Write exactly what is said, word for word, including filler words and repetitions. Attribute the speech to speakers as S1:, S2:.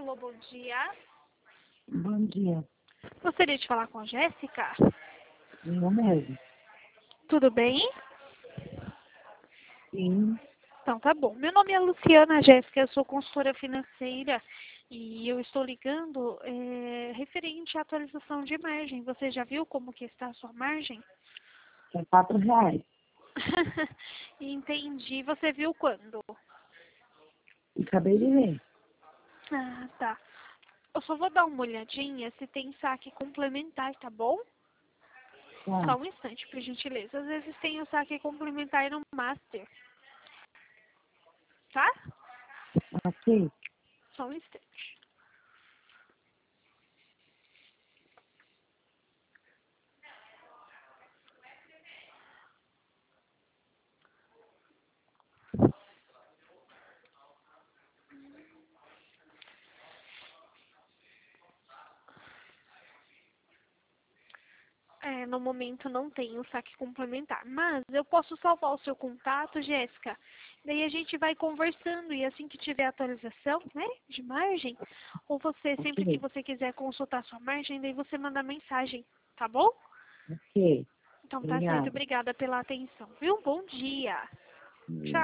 S1: Alô, bom dia.
S2: Bom dia.
S1: Gostaria de falar com a Jéssica?
S2: Eu mesmo.
S1: Tudo bem?
S2: Sim.
S1: Então tá bom. Meu nome é Luciana Jéssica, eu sou consultora financeira e eu estou ligando é, referente à atualização de margem. Você já viu como que está a sua margem?
S2: É quatro reais.
S1: Entendi. Você viu quando?
S2: Acabei de ver.
S1: Ah, tá. Eu só vou dar uma olhadinha se tem saque complementar, tá bom?
S2: Tá.
S1: Só um instante, por gentileza. Às vezes tem o saque complementar no Master. Tá?
S2: Ok.
S1: Só um instante. É, no momento não tem o saque complementar, mas eu posso salvar o seu contato, Jéssica. Daí a gente vai conversando e assim que tiver atualização, né, de margem, ou você, sempre que
S2: Ok.
S1: você quiser consultar sua margem, daí você manda mensagem, tá bom?
S2: Ok.
S1: Então tá certo,
S2: Obrigada.
S1: obrigada pela atenção, viu? Bom dia. Tchau.